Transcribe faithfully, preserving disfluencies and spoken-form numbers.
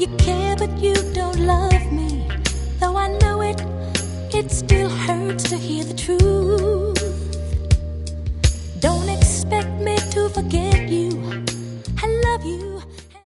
You care but you don't love me. Though I know it, it still hurts to hear the truth.